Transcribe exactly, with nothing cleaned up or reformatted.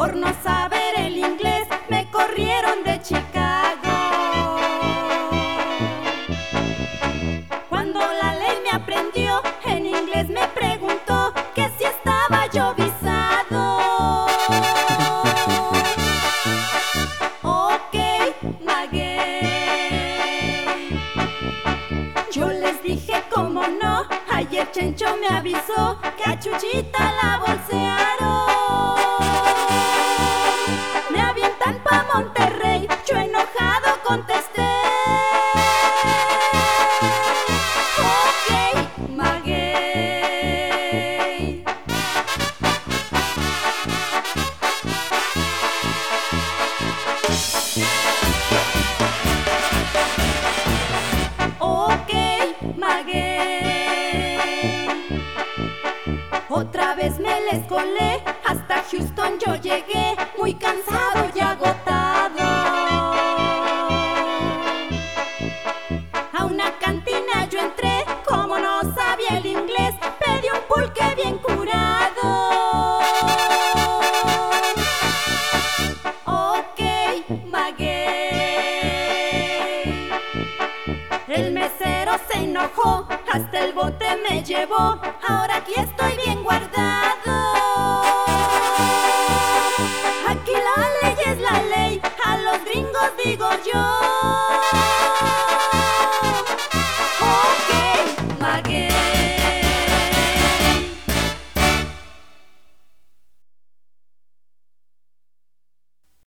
por no saber el inglés me corrieron de Chicago. Cuando la ley me aprendió en inglés me preguntó que si estaba yo visado. Ok, maguey. Yo les dije cómo no, ayer Chencho me avisó que a Chuchita la bolsearon. Me avientan pa' Monterrey, yo enojado contesté. Ok, maguey. Ok, maguey. Otra vez me les colé, hasta Houston yo llegué, muy cansado y agotado. A una cantina yo entré, como no sabía el inglés, pedí un pulque bien curado. Ok, maguey. El mesero se enojó, hasta el bote me llevó, ahora aquí estoy bien guardado. Aquí la ley es la ley, a los gringos digo yo.